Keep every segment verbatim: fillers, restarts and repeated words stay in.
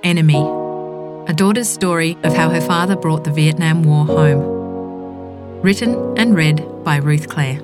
Enemy, a daughter's story of how her father brought the Vietnam War home. Written and read by Ruth Clare.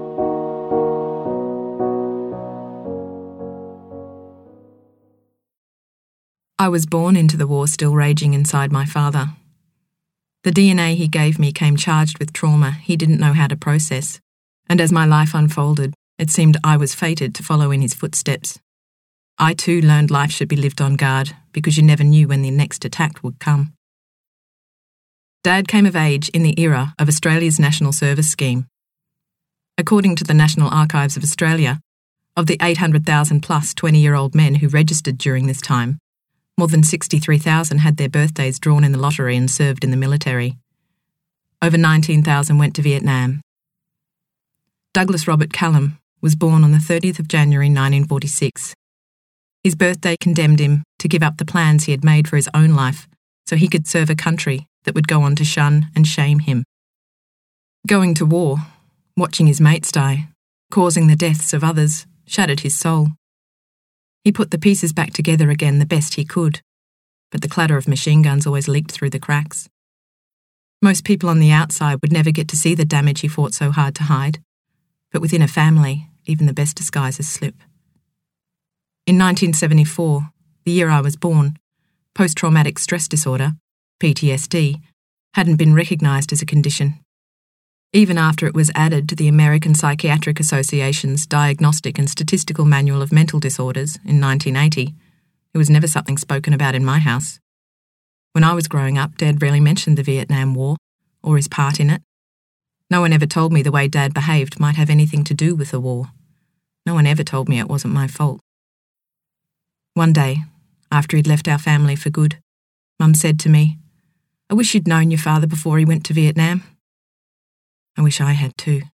I was born into the war still raging inside my father. The D N A he gave me came charged with trauma he didn't know how to process, and as my life unfolded, it seemed I was fated to follow in his footsteps. I too learned life should be lived on guard because you never knew when the next attack would come. Dad came of age in the era of Australia's National Service Scheme. According to the National Archives of Australia, of the eight hundred thousand plus twenty-year-old men who registered during this time, more than sixty-three thousand had their birthdays drawn in the lottery and served in the military. Over nineteen thousand went to Vietnam. Douglas Robert Callum was born on the thirtieth of January nineteen forty-six. His birthday condemned him to give up the plans he had made for his own life so he could serve a country that would go on to shun and shame him. Going to war, watching his mates die, causing the deaths of others, shattered his soul. He put the pieces back together again the best he could, but the clatter of machine guns always leaked through the cracks. Most people on the outside would never get to see the damage he fought so hard to hide, but within a family, even the best disguises slip. In nineteen seventy-four, the year I was born, post-traumatic stress disorder, P T S D, hadn't been recognised as a condition. Even after it was added to the American Psychiatric Association's Diagnostic and Statistical Manual of Mental Disorders in nineteen eighty, it was never something spoken about in my house. When I was growing up, Dad rarely mentioned the Vietnam War or his part in it. No one ever told me the way Dad behaved might have anything to do with the war. No one ever told me it wasn't my fault. One day, after he'd left our family for good, Mum said to me, "I wish you'd known your father before he went to Vietnam." I wish I had too.